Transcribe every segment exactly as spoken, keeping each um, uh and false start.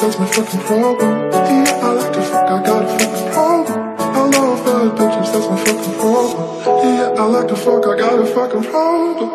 bitches, that's my fucking problem. Yeah, I like to fuck, I got a fucking problem. I love bad bitches, that's my fucking problem. Yeah, I like to fuck, I got a fucking problem.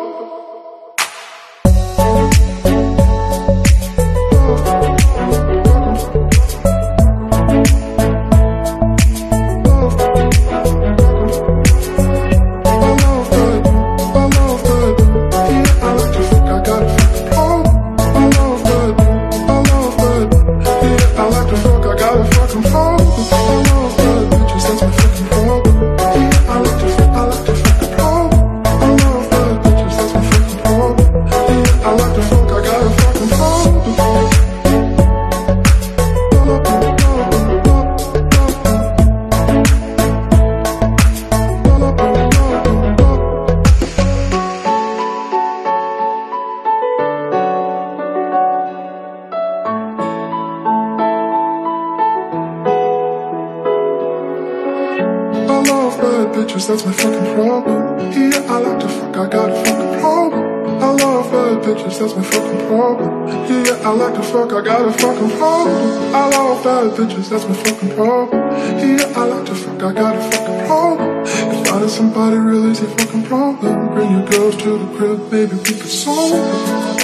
Bitches, that's my fucking problem. Yeah, I like to fuck, I got a fucking problem. I love bad bitches, that's my fucking problem. Yeah, I like to fuck, I got a fucking problem. I love bad bitches, that's my fucking problem. Yeah, I like to fuck, I got a fucking problem. If finding somebody really is a fucking problem, bring your girls to the crib, baby, we can solve it.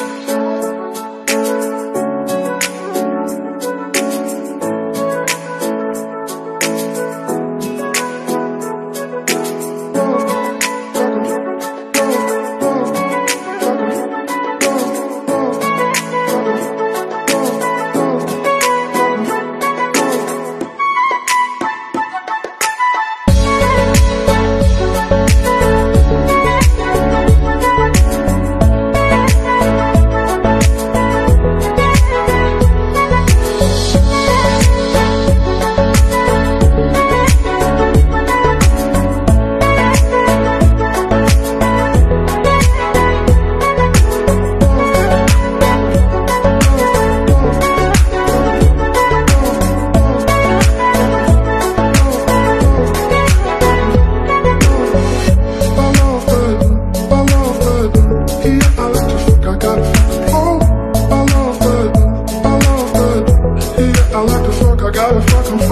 I like to fuck, I gotta fuck 'em.